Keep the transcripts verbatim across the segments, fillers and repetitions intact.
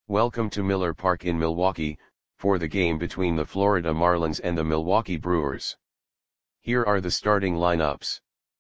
Welcome to Miller Park in Milwaukee, for the game between the Florida Marlins and the Milwaukee Brewers. Here are the starting lineups.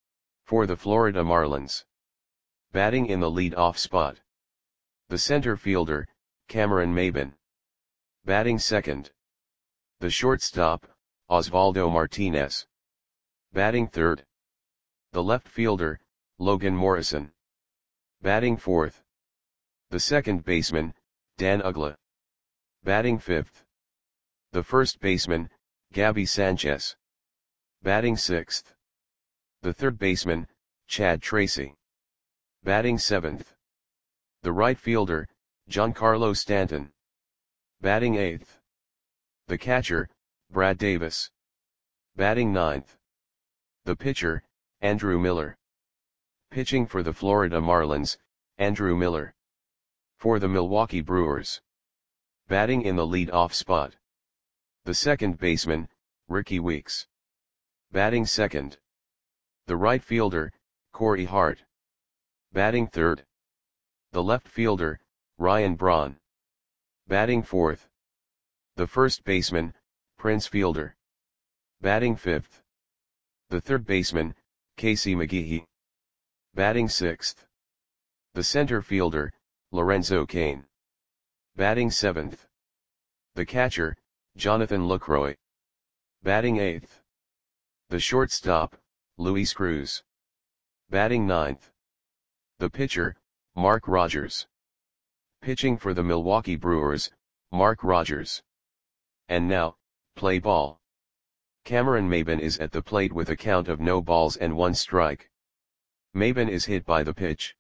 For the Florida Marlins. Batting in the lead-off spot. The center fielder, Cameron Maybin. Batting second. The shortstop, Osvaldo Martinez. Batting third. The left fielder, Logan Morrison. Batting fourth. The second baseman, Dan Uggla. Batting fifth. The first baseman, Gabby Sanchez. Batting sixth. The third baseman, Chad Tracy. Batting seventh. The right fielder, Giancarlo Stanton. Batting eighth. The catcher, Brad Davis. Batting ninth. The pitcher, Andrew Miller. Pitching for the Florida Marlins, Andrew Miller. For the Milwaukee Brewers. Batting in the lead-off spot. The second baseman, Rickie Weeks. Batting second. The right fielder, Corey Hart. Batting third. The left fielder, Ryan Braun. Batting fourth. The first baseman, Prince Fielder. Batting fifth. The third baseman, Casey McGehee. Batting sixth. The center fielder, Lorenzo Cain. Batting seventh. The catcher, Jonathan Lucroy. Batting eighth. The shortstop, Luis Cruz. Batting ninth. The pitcher, Mark Rogers. Pitching for the Milwaukee Brewers, Mark Rogers. And now, play ball. Cameron Maybin is at the plate with a count of no balls and one strike. Maybin is hit by the pitch.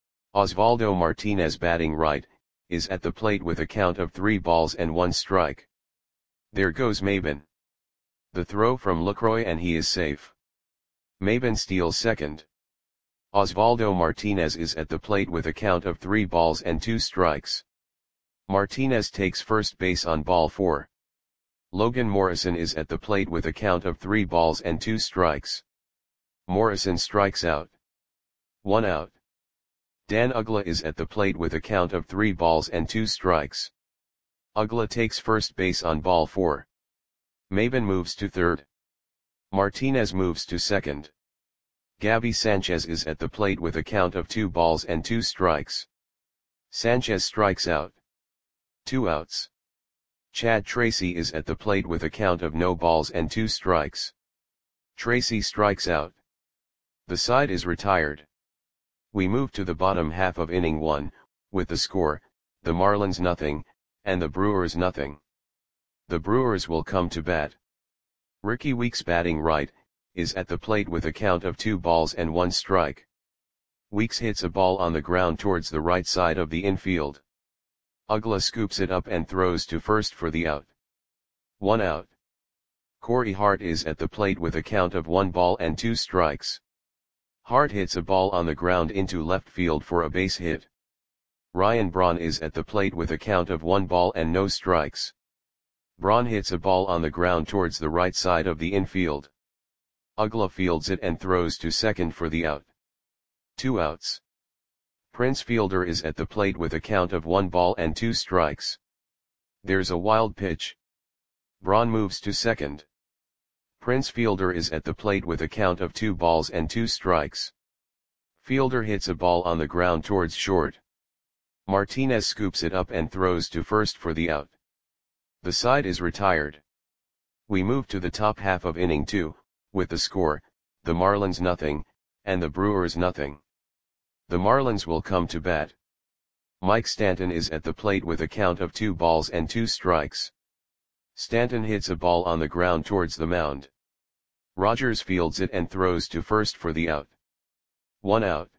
Osvaldo Martinez, batting right, is at the plate with a count of three balls and one strike. There goes Maybin. The throw from Lucroy and he is safe. Maybin steals second. Osvaldo Martinez is at the plate with a count of three balls and two strikes. Martinez takes first base on ball four. Logan Morrison is at the plate with a count of three balls and two strikes. Morrison strikes out. One out. Dan Uggla is at the plate with a count of three balls and two strikes. Uggla takes first base on ball four. Maybin moves to third. Martinez moves to second. Gabby Sanchez is at the plate with a count of two balls and two strikes. Sanchez strikes out. Two outs. Chad Tracy is at the plate with a count of no balls and two strikes. Tracy strikes out. The side is retired. We move to the bottom half of inning one, with the score, the Marlins nothing, and the Brewers nothing. The Brewers will come to bat. Rickie Weeks, batting right, is at the plate with a count of two balls and one strike. Weeks hits a ball on the ground towards the right side of the infield. Uggla scoops it up and throws to first for the out. One out. Corey Hart is at the plate with a count of one ball and two strikes. Hart hits a ball on the ground into left field for a base hit. Ryan Braun is at the plate with a count of one ball and no strikes. Braun hits a ball on the ground towards the right side of the infield. Uggla fields it and throws to second for the out. Two outs. Prince Fielder is at the plate with a count of one ball and two strikes. There's a wild pitch. Braun moves to second. Prince Fielder is at the plate with a count of two balls and two strikes. Fielder hits a ball on the ground towards short. Martinez scoops it up and throws to first for the out. The side is retired. We move to the top half of inning two, with the score, the Marlins nothing, and the Brewers nothing. The Marlins will come to bat. Mike Stanton is at the plate with a count of two balls and two strikes. Stanton hits a ball on the ground towards the mound. Rogers fields it and throws to first for the out. One out.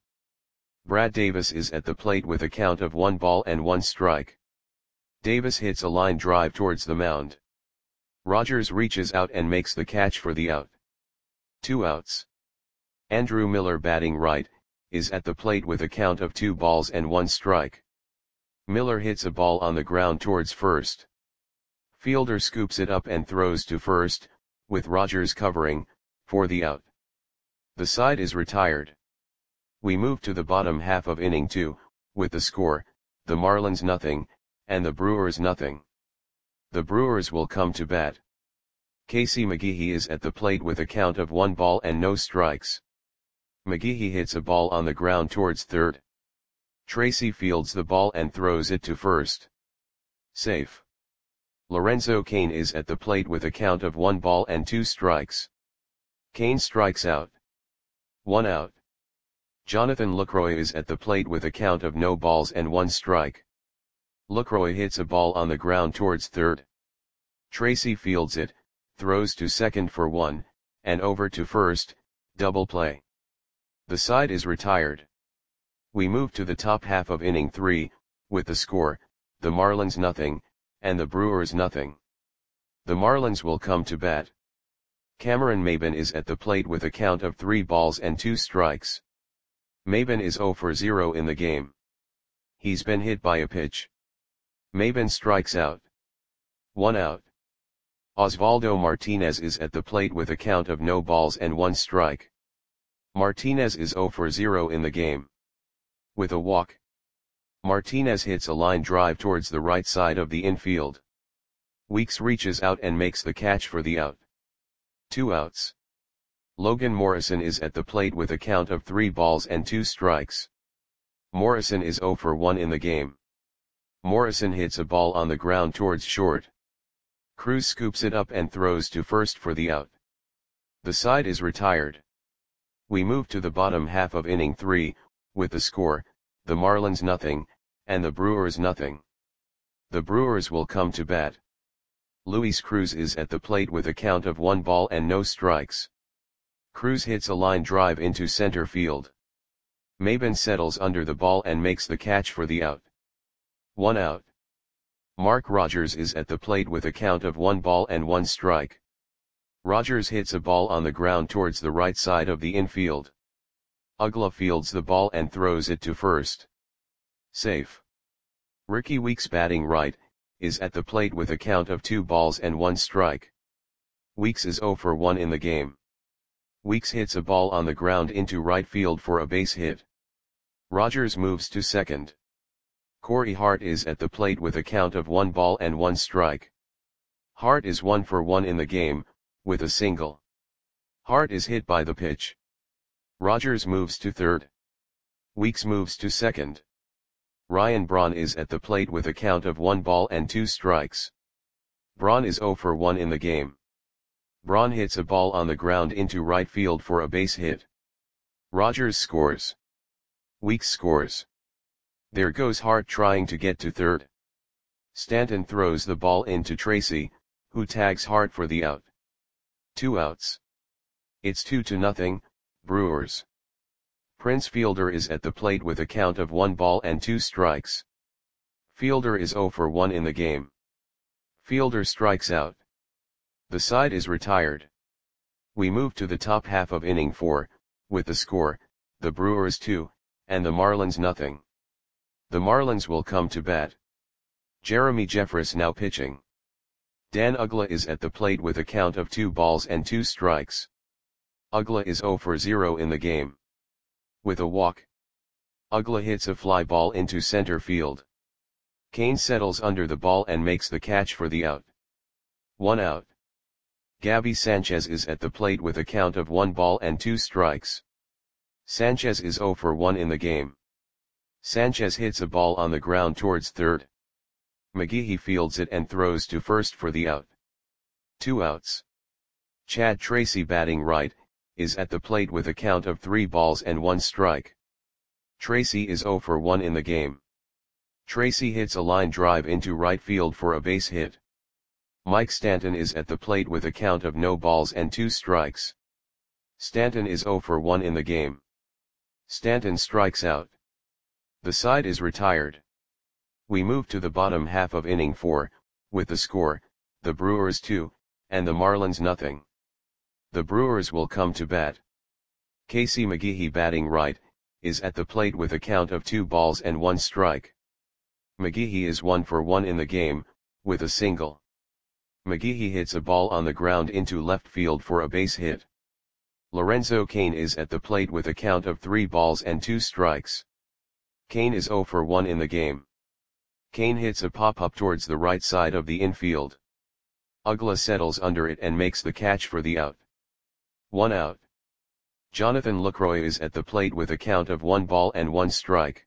Brad Davis is at the plate with a count of one ball and one strike. Davis hits a line drive towards the mound. Rogers reaches out and makes the catch for the out. Two outs. Andrew Miller, batting right, is at the plate with a count of two balls and one strike. Miller hits a ball on the ground towards first. Fielder scoops it up and throws to first, with Rogers covering, for the out. The side is retired. We move to the bottom half of inning two, with the score, the Marlins nothing, and the Brewers nothing. The Brewers will come to bat. Casey McGehee is at the plate with a count of one ball and no strikes. McGehee hits a ball on the ground towards third. Tracy fields the ball and throws it to first. Safe. Lorenzo Cain is at the plate with a count of one ball and two strikes. Cain strikes out. One out. Jonathan Lucroy is at the plate with a count of no balls and one strike. Lucroy hits a ball on the ground towards third. Tracy fields it, throws to second for one, and over to first, double play. The side is retired. We move to the top half of inning three, with the score, the Marlins nothing, and the Brewers nothing. The Marlins will come to bat. Cameron Maybin is at the plate with a count of three balls and two strikes. Maybin is zero for zero in the game. He's been hit by a pitch. Maybin strikes out. One out. Osvaldo Martinez is at the plate with a count of no balls and one strike. Martinez is zero for zero in the game. With a walk, Martinez hits a line drive towards the right side of the infield. Weeks reaches out and makes the catch for the out. Two outs. Logan Morrison is at the plate with a count of three balls and two strikes. Morrison is zero for one in the game. Morrison hits a ball on the ground towards short. Cruz scoops it up and throws to first for the out. The side is retired. We move to the bottom half of inning three, with the score, the Marlins nothing, and the Brewers nothing. The Brewers will come to bat. Luis Cruz is at the plate with a count of one ball and no strikes. Cruz hits a line drive into center field. Maybin settles under the ball and makes the catch for the out. One out. Mark Rogers is at the plate with a count of one ball and one strike. Rogers hits a ball on the ground towards the right side of the infield. Uggla fields the ball and throws it to first. Safe. Ricky Weeks, batting right, is at the plate with a count of two balls and one strike. Weeks is zero for one in the game. Weeks hits a ball on the ground into right field for a base hit. Rogers moves to second. Corey Hart is at the plate with a count of one ball and one strike. Hart is one for one in the game, with a single. Hart is hit by the pitch. Rogers moves to third. Weeks moves to second. Ryan Braun is at the plate with a count of one ball and two strikes. Braun is zero for one in the game. Braun hits a ball on the ground into right field for a base hit. Rogers scores. Weeks scores. There goes Hart trying to get to third. Stanton throws the ball into Tracy, who tags Hart for the out. Two outs. It's two to nothing, Brewers. Prince Fielder is at the plate with a count of one ball and two strikes. Fielder is zero for one in the game. Fielder strikes out. The side is retired. We move to the top half of inning four, with the score, the Brewers two, and the Marlins nothing. The Marlins will come to bat. Jeremy Jeffress now pitching. Dan Uggla is at the plate with a count of two balls and two strikes. Uggla is zero for zero in the game. With a walk, Uggla hits a fly ball into center field. Cain settles under the ball and makes the catch for the out. One out. Gabby Sanchez is at the plate with a count of one ball and two strikes. Sanchez is zero for one in the game. Sanchez hits a ball on the ground towards third. McGehee fields it and throws to first for the out. Two outs. Chad Tracy, batting right, is at the plate with a count of three balls and one strike. Tracy is zero for one in the game. Tracy hits a line drive into right field for a base hit. Mike Stanton is at the plate with a count of no balls and two strikes. Stanton is zero for one in the game. Stanton strikes out. The side is retired. We move to the bottom half of inning four, with the score, the Brewers two, and the Marlins nothing. The Brewers will come to bat. Casey McGehee, batting right, is at the plate with a count of two balls and one strike. McGehee is one for one in the game, with a single. McGehee hits a ball on the ground into left field for a base hit. Lorenzo Cain is at the plate with a count of three balls and two strikes. Cain is zero for one in the game. Kane hits a pop-up towards the right side of the infield. Ugla settles under it and makes the catch for the out. One out. Jonathan Lucroy is at the plate with a count of one ball and one strike.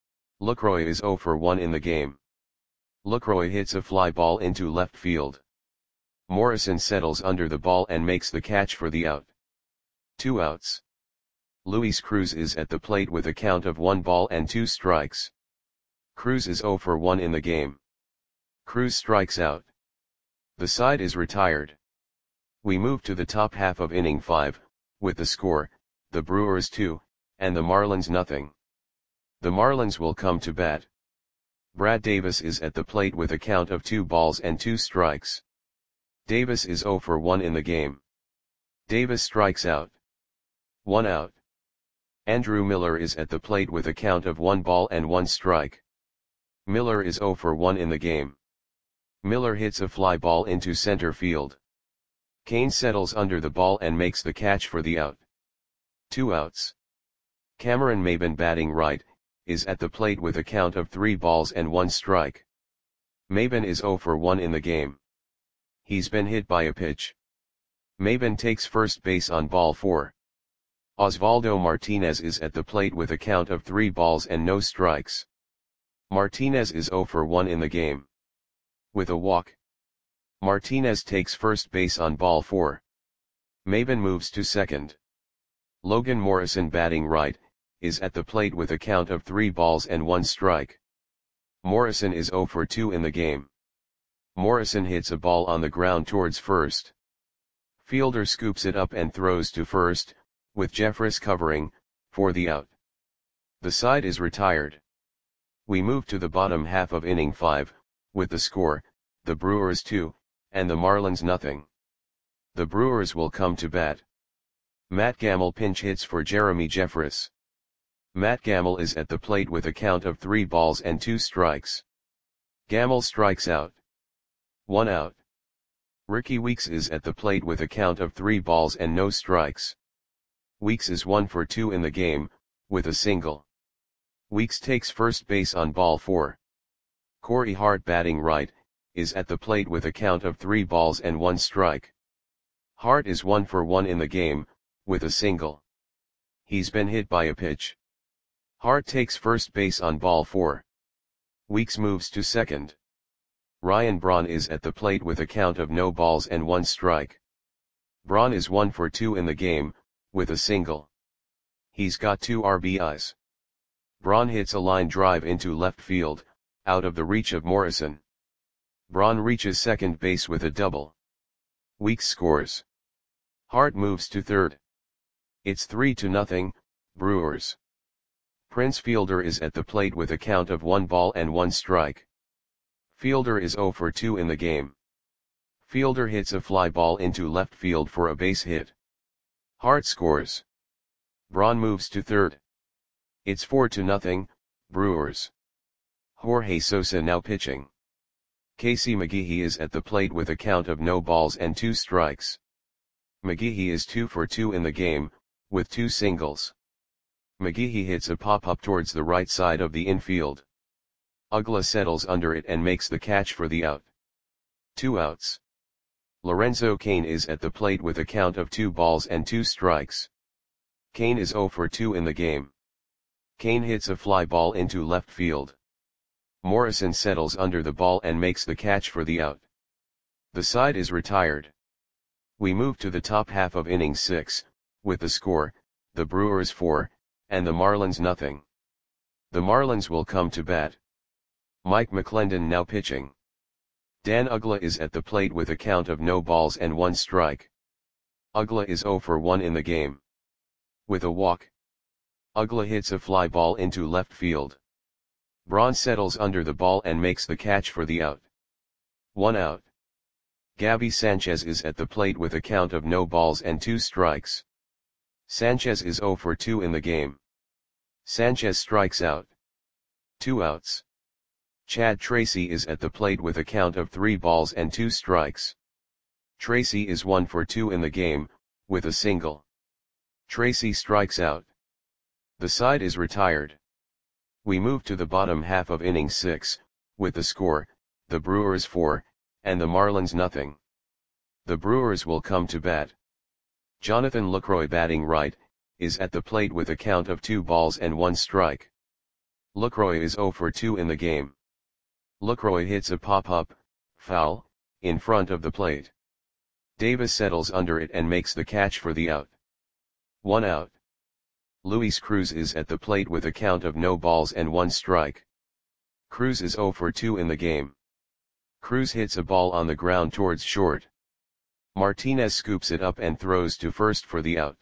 Lucroy is zero for one in the game. Lucroy hits a fly ball into left field. Morrison settles under the ball and makes the catch for the out. Two outs. Luis Cruz is at the plate with a count of one ball and two strikes. Cruz is zero for one in the game. Cruz strikes out. The side is retired. We move to the top half of inning five, with the score, the Brewers two, and the Marlins nothing. The Marlins will come to bat. Brad Davis is at the plate with a count of two balls and two strikes. Davis is zero for one in the game. Davis strikes out. One out. Andrew Miller is at the plate with a count of one ball and one strike. Miller is zero for one in the game. Miller hits a fly ball into center field. Kane settles under the ball and makes the catch for the out. Two outs. Cameron Maybin, batting right, is at the plate with a count of three balls and one strike. Maybin is zero for one in the game. He's been hit by a pitch. Maybin takes first base on ball four. Osvaldo Martinez is at the plate with a count of three balls and no strikes. Martinez is zero for one in the game. With a walk, Martinez takes first base on ball four. Maybin moves to second. Logan Morrison, batting right, is at the plate with a count of three balls and one strike. Morrison is zero for two in the game. Morrison hits a ball on the ground towards first. Fielder scoops it up and throws to first, with Jeffress covering, for the out. The side is retired. We move to the bottom half of inning five, with the score, the Brewers two, and the Marlins nothing. The Brewers will come to bat. Matt Gamble pinch hits for Jeremy Jeffress. Matt Gamble is at the plate with a count of three balls and two strikes. Gamble strikes out. One out. Ricky Weeks is at the plate with a count of three balls and no strikes. Weeks is one for two in the game, with a single. Weeks takes first base on ball four. Corey Hart, batting right, is at the plate with a count of three balls and one strike. Hart is one for one in the game, with a single. He's been hit by a pitch. Hart takes first base on ball four. Weeks moves to second. Ryan Braun is at the plate with a count of no balls and one strike. Braun is one for two in the game, with a single. He's got two R B Is. Braun hits a line drive into left field, out of the reach of Morrison. Braun reaches second base with a double. Weeks scores. Hart moves to third. It's three to nothing, Brewers. Prince Fielder is at the plate with a count of one ball and one strike. Fielder is zero for two in the game. Fielder hits a fly ball into left field for a base hit. Hart scores. Braun moves to third. It's four to nothing, Brewers. Jorge Sosa now pitching. Casey McGehee is at the plate with a count of no balls and two strikes. McGehee is two for two in the game, with two singles. McGehee hits a pop-up towards the right side of the infield. Ugla settles under it and makes the catch for the out. Two outs. Lorenzo Cain is at the plate with a count of two balls and two strikes. Cain is zero for two in the game. Cain hits a fly ball into left field. Morrison settles under the ball and makes the catch for the out. The side is retired. We move to the top half of inning six, with the score, the Brewers four, and the Marlins nothing. The Marlins will come to bat. Mike McClendon now pitching. Dan Ugla is at the plate with a count of no balls and one strike. Ugla is zero for one in the game. With a walk, Ugla hits a fly ball into left field. Braun settles under the ball and makes the catch for the out. One out. Gabby Sanchez is at the plate with a count of no balls and two strikes. Sanchez is zero for two in the game. Sanchez strikes out. Two outs. Chad Tracy is at the plate with a count of three balls and two strikes. Tracy is one for two in the game, with a single. Tracy strikes out. The side is retired. We move to the bottom half of inning six, with the score, the Brewers four, and the Marlins nothing. The Brewers will come to bat. Jonathan Lucroy, batting right, is at the plate with a count of two balls and one strike. Lucroy is zero for two in the game. Lucroy hits a pop-up, foul, in front of the plate. Davis settles under it and makes the catch for the out. One out. Luis Cruz is at the plate with a count of no balls and one strike. Cruz is zero for two in the game. Cruz hits a ball on the ground towards short. Martinez scoops it up and throws to first for the out.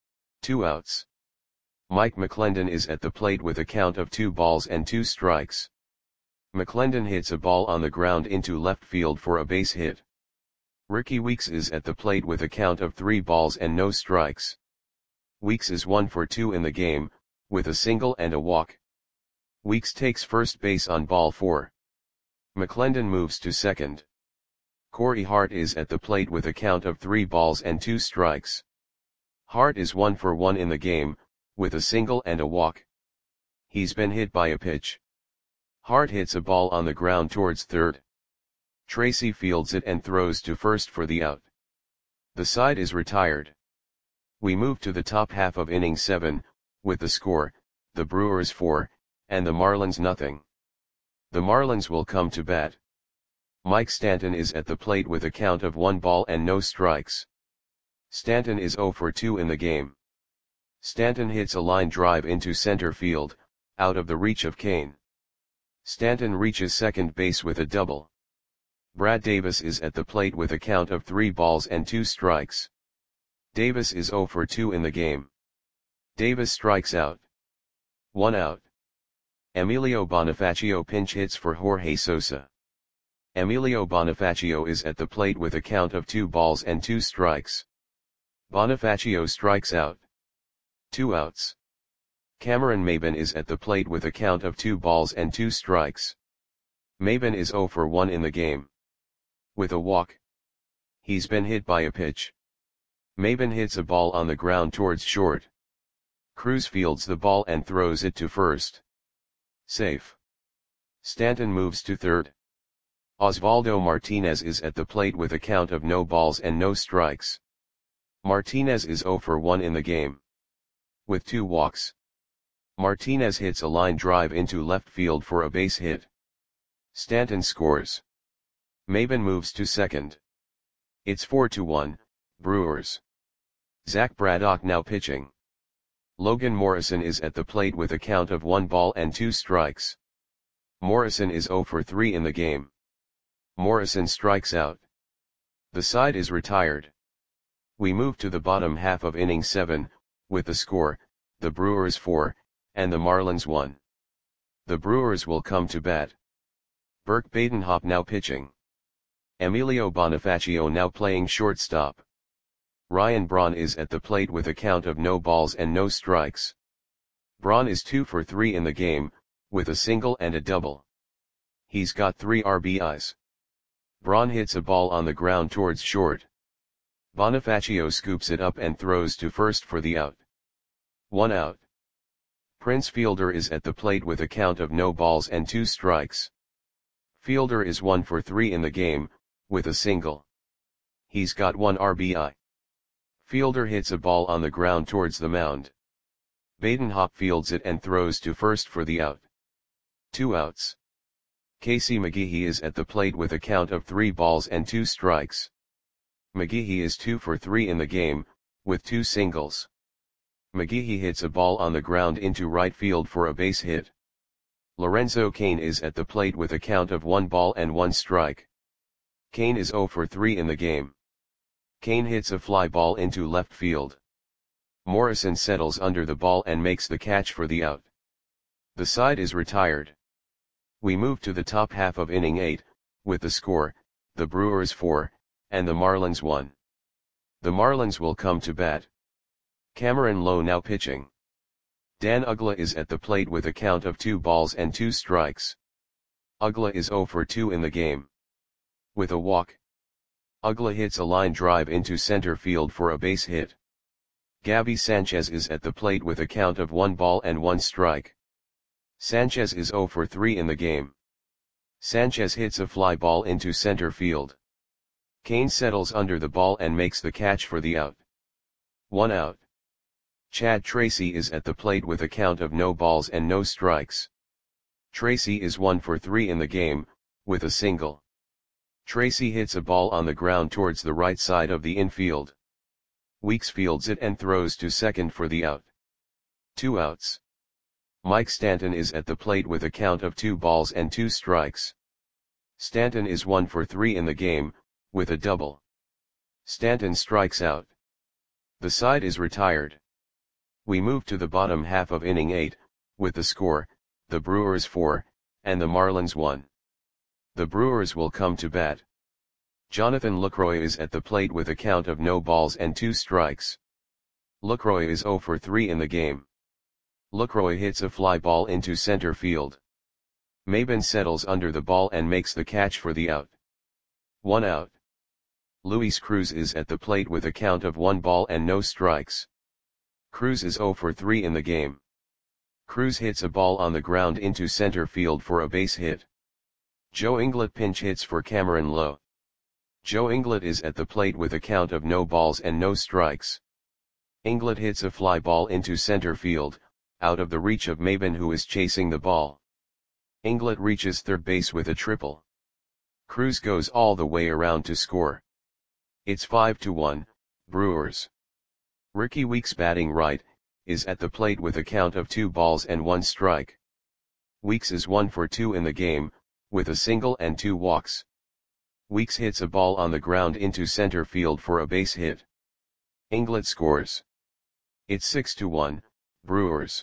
Two outs. Mike McClendon is at the plate with a count of two balls and two strikes. McClendon hits a ball on the ground into left field for a base hit. Ricky Weeks is at the plate with a count of three balls and no strikes. Weeks is one for two in the game, with a single and a walk. Weeks takes first base on ball four. McClendon moves to second. Corey Hart is at the plate with a count of three balls and two strikes. Hart is one for one in the game, with a single and a walk. He's been hit by a pitch. Hart hits a ball on the ground towards third. Tracy fields it and throws to first for the out. The side is retired. We move to the top half of inning seven, with the score, the Brewers four, and the Marlins nothing. The Marlins will come to bat. Mike Stanton is at the plate with a count of one ball and no strikes. Stanton is zero for two in the game. Stanton hits a line drive into center field, out of the reach of Kane. Stanton reaches second base with a double. Brad Davis is at the plate with a count of three balls and two strikes. Davis is zero for two in the game. Davis strikes out. One out. Emilio Bonifacio pinch hits for Jorge Sosa. Emilio Bonifacio is at the plate with a count of two balls and two strikes. Bonifacio strikes out. Two outs. Cameron Maybin is at the plate with a count of two balls and two strikes. Maybin is zero for one in the game. With a walk. He's been hit by a pitch. Maybin hits a ball on the ground towards short. Cruz fields the ball and throws it to first. Safe. Stanton moves to third. Osvaldo Martinez is at the plate with a count of no balls and no strikes. Martinez is zero for one in the game. With two walks. Martinez hits a line drive into left field for a base hit. Stanton scores. Maybin moves to second. It's four to one, Brewers. Zach Braddock now pitching. Logan Morrison is at the plate with a count of one ball and two strikes. Morrison is zero for three in the game. Morrison strikes out. The side is retired. We move to the bottom half of inning seven, with the score, the Brewers four, and the Marlins one. The Brewers will come to bat. Burke Badenhop now pitching. Emilio Bonifacio now playing shortstop. Ryan Braun is at the plate with a count of no balls and no strikes. Braun is two for three in the game, with a single and a double. He's got three R B Is. Braun hits a ball on the ground towards short. Bonifacio scoops it up and throws to first for the out. One out. Prince Fielder is at the plate with a count of no balls and two strikes. Fielder is one for three in the game, with a single. He's got one R B I. Fielder hits a ball on the ground towards the mound. Badenhop fields it and throws to first for the out. Two outs. Casey McGehee is at the plate with a count of three balls and two strikes. McGehee is two for three in the game, with two singles. McGehee hits a ball on the ground into right field for a base hit. Lorenzo Cain is at the plate with a count of one ball and one strike. Cain is zero for three in the game. Cain hits a fly ball into left field. Morrison settles under the ball and makes the catch for the out. The side is retired. We move to the top half of inning eight, with the score, the Brewers four, and the Marlins one. The Marlins will come to bat. Cameron Lowe now pitching. Dan Uggla is at the plate with a count of two balls and two strikes. Uggla is zero for two in the game. With a walk. Uggla hits a line drive into center field for a base hit. Gabby Sanchez is at the plate with a count of one ball and one strike. Sanchez is zero for three in the game. Sanchez hits a fly ball into center field. Cain settles under the ball and makes the catch for the out. One out. Chad Tracy is at the plate with a count of no balls and no strikes. Tracy is one for three in the game, with a single. Tracy hits a ball on the ground towards the right side of the infield. Weeks fields it and throws to second for the out. Two outs. Mike Stanton is at the plate with a count of two balls and two strikes. Stanton is one for three in the game, with a double. Stanton strikes out. The side is retired. We move to the bottom half of inning eight, with the score, the Brewers four, and the Marlins one. The Brewers will come to bat. Jonathan Lucroy is at the plate with a count of no balls and two strikes. Lucroy is zero for three in the game. Lucroy hits a fly ball into center field. Maybin settles under the ball and makes the catch for the out. One out. Luis Cruz is at the plate with a count of one ball and no strikes. Cruz is zero for three in the game. Cruz hits a ball on the ground into center field for a base hit. Joe Inglet pinch hits for Cameron Lowe. Joe Inglet is at the plate with a count of no balls and no strikes. Inglet hits a fly ball into center field, out of the reach of Maybin, who is chasing the ball. Inglet reaches third base with a triple. Cruz goes all the way around to score. It's five to one, Brewers. Ricky Weeks, batting right, is at the plate with a count of two balls and one strike. Weeks is one for two in the game, with a single and two walks. Weeks hits a ball on the ground into center field for a base hit. Inglet scores. It's six to one, Brewers.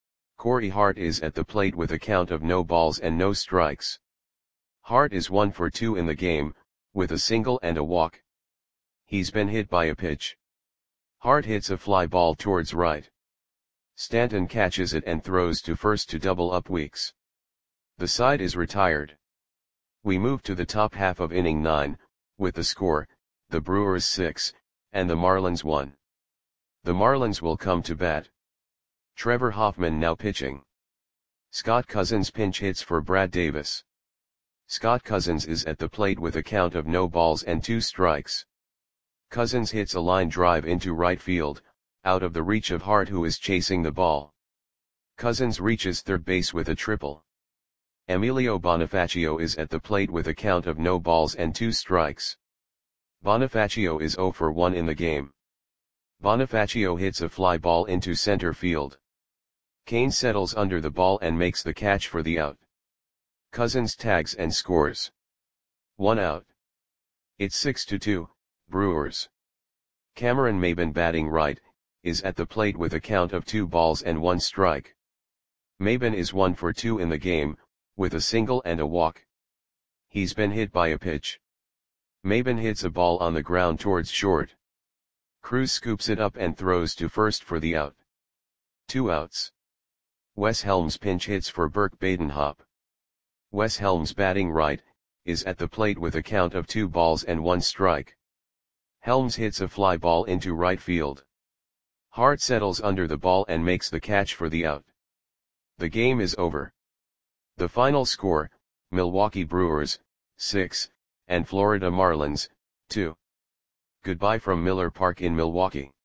Corey Hart is at the plate with a count of no balls and no strikes. Hart is one for two in the game, with a single and a walk. He's been hit by a pitch. Hart hits a fly ball towards right. Stanton catches it and throws to first to double up Weeks. The side is retired. We move to the top half of inning nine, with the score, the Brewers six, and the Marlins one. The Marlins will come to bat. Trevor Hoffman now pitching. Scott Cousins pinch hits for Brad Davis. Scott Cousins is at the plate with a count of no balls and two strikes. Cousins hits a line drive into right field, out of the reach of Hart, who is chasing the ball. Cousins reaches third base with a triple. Emilio Bonifacio is at the plate with a count of no balls and two strikes. Bonifacio is zero for one in the game. Bonifacio hits a fly ball into center field. Cain settles under the ball and makes the catch for the out. Cousins tags and scores. One out. It's six to two, Brewers. Cameron Maybin, batting right, is at the plate with a count of two balls and one strike. Maybin is one for two in the game, with a single and a walk. He's been hit by a pitch. Maybin hits a ball on the ground towards short. Cruz scoops it up and throws to first for the out. Two outs. Wes Helms pinch hits for Burke Badenhop. Wes Helms, batting right, is at the plate with a count of two balls and one strike. Helms hits a fly ball into right field. Hart settles under the ball and makes the catch for the out. The game is over. The final score, Milwaukee Brewers, six, and Florida Marlins, two. Goodbye from Miller Park in Milwaukee.